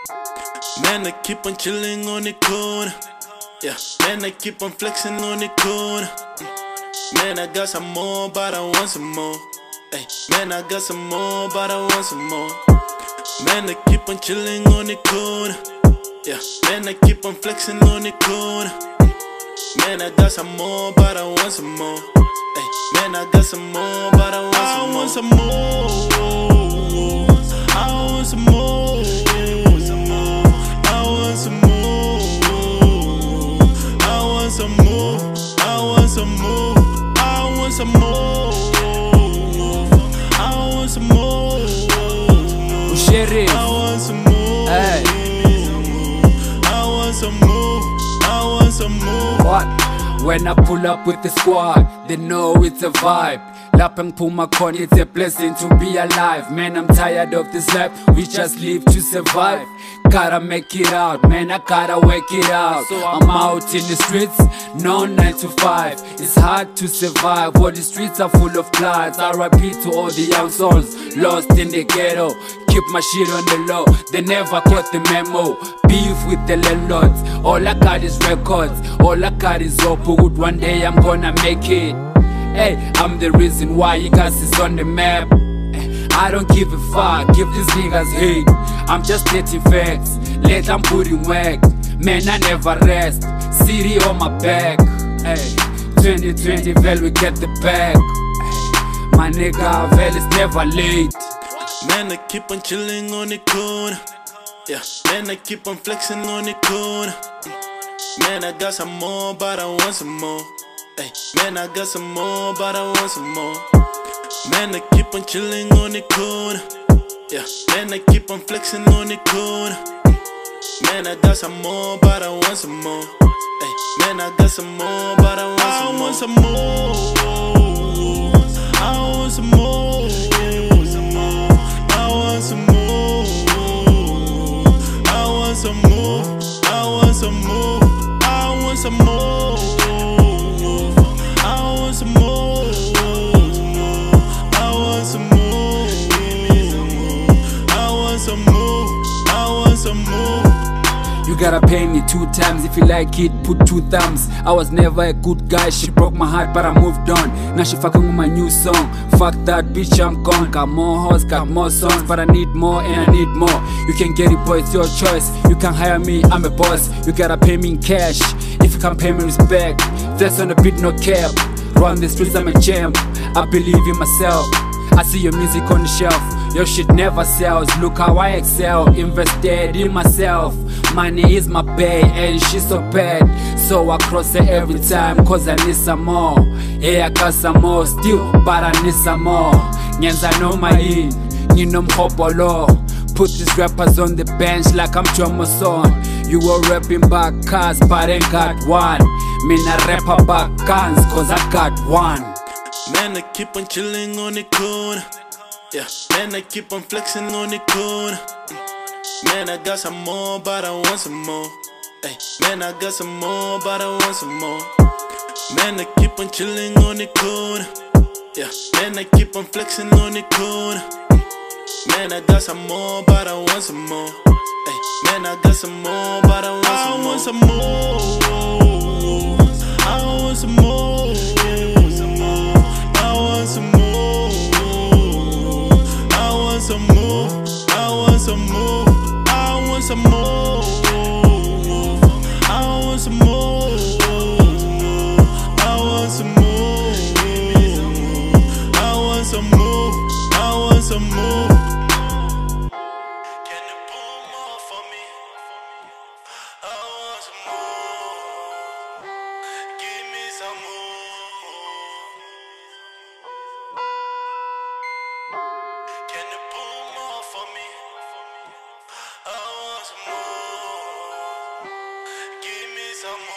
Man, I keep on chilling on the corner. Yeah, man, I keep on flexing on the corner. Man, I got some more, but I want some more. Hey, man, I got some more, but I want some more. Man, I keep on chilling on the corner. Yeah, man, I keep on flexing on the corner. Man, I got some more, but I want some more. Hey, man, I got some more, but I want some more. I want some more. I want some more. I want some more. I want some more. I want some more. I want some more. I want some more. Sheriff. I want some more. Hey. I want some more. I want some more. What? When I pull up with the squad, they know it's a vibe. Lapang Pumakon, it's a blessing to be alive. Man, I'm tired of this life, we just live to survive. Gotta make it out, man, I gotta work it out. So I'm out in the streets, no 9 to 5. It's hard to survive, all the streets are full of bloods. R.I.P. to all the young souls lost in the ghetto. Keep my shit on the low, they never got the memo. Beef with the landlords, all I got is records. All I got is hope, good one day I'm gonna make it. Hey, I'm the reason why you guys is on the map. I don't give a fuck if these niggas hate. I'm just stating facts, let them putting work. Man, I never rest, city on my back. Hey, 2020, well, we get the bag. Hey, my nigga, well, it's never late. Man, I keep on chilling on the corner. Yeah, man, I keep on flexing on the corner. Man, I got some more, but I want some more. Hey, man, I got some more, but I want some more. Man, I keep on chilling on the corner. Yeah, man, I keep on flexing on the corner. Man, I got some more, but I want some more. Hey, man, I got some more, but I want some more. I want some more. I want some more. I want some more. I want some more. I want some more. I want some more. I want some more. I want some more. I want some more. I want some more. You gotta pay me 2 times, if you like it, put 2 thumbs. I was never a good guy, she broke my heart but I moved on. Now she fucking with my new song, fuck that bitch, I'm gone. Got more hoes, got more songs, but I need more and I need more. You can get it boy, it's your choice. You can hire me, I'm a boss. You gotta pay me in cash, if you can't pay me respect. Flex on the beat, no cap. Run the streets, I'm a champ. I believe in myself, I see your music on the shelf. Your shit never sells, look how I excel. Invested in myself, money is my pay. And she's so bad, so I cross her every time, cause I need some more. Yeah, I got some more still, but I need some more. Nyenza no main, nino mhopolo. Put these rappers on the bench like I'm Jomo Son. You were rapping back cars, but ain't got one. Me na rap about guns, cause I got one. Man, I keep on chilling on the corner. Yeah, man, I keep on flexing on the corner. Man, I got some more, but I want some more. Hey, man, I got some more, but I want some more. Man, I keep on chilling on the corner. Yeah, man, I keep on flexing on the corner. Man, I got some more, but I want some more. Hey, man, I got some more, but I want some more. I want some more. I want some more. I want some more. I want some more. I want some more. I want some more. I want some more. I want some more. I want some more. I want some more. Can you pull more for me? I want some more. Give me some more. Can you pull more for me? I want some more. Give me some more.